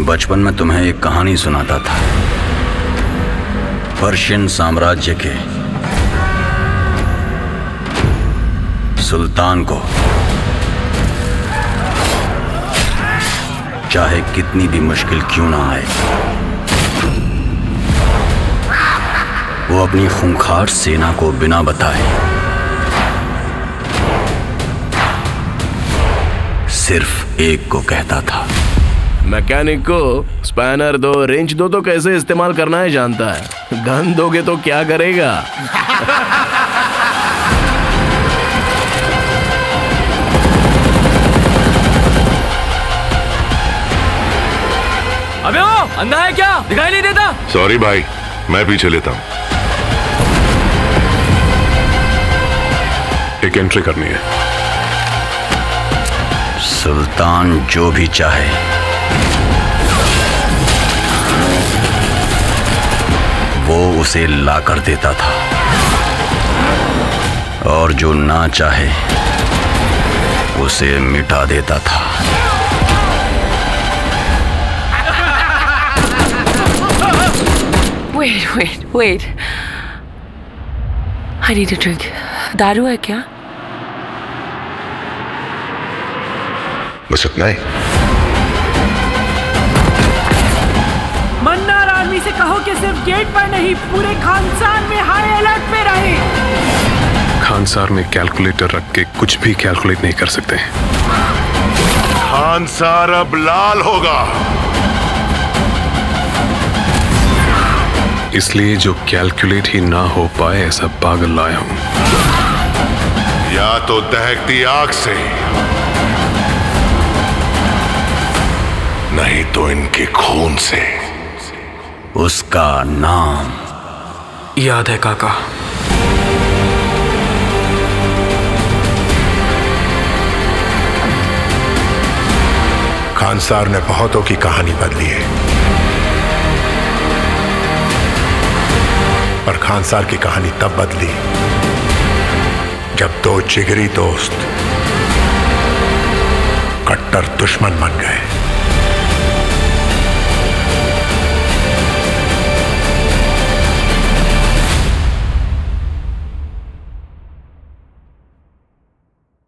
बचपन में तुम्हें एक कहानी सुनाता था। पर्शियन साम्राज्य के सुल्तान को चाहे कितनी भी मुश्किल क्यों ना आए, वो अपनी खूंखार सेना को बिना बताए सिर्फ एक को कहता था। मैकेनिक को स्पैनर दो, रेंच दो तो कैसे इस्तेमाल करना है जानता है, गन दोगे तो क्या करेगा। अबे वो अंधा है क्या, दिखाई नहीं देता? सॉरी भाई, मैं पीछे लेता हूं। एक एंट्री करनी है। सुल्तान जो भी चाहे वो उसे ला कर देता था, और जो ना चाहे उसे मिटा देता था। Wait. I need a drink. दारू है क्या? बस इतना ही। मन्नार आर्मी से कहो कि सिर्फ गेट पर नहीं, पूरे खानसार में हाई अलर्ट पे रहे। खानसार में कैलकुलेटर रख के कुछ भी कैलकुलेट नहीं कर सकते। खानसार अब लाल होगा, इसलिए जो कैलकुलेट ही ना हो पाए ऐसा पागल लाया हूं। या तो दहकती आग से, नहीं तो इनके खून से। उसका नाम याद है काका। खानसार ने बहुतों की कहानी बदली है, पर खानसार की कहानी तब बदली जब दो जिगरी दोस्त कट्टर दुश्मन बन गए।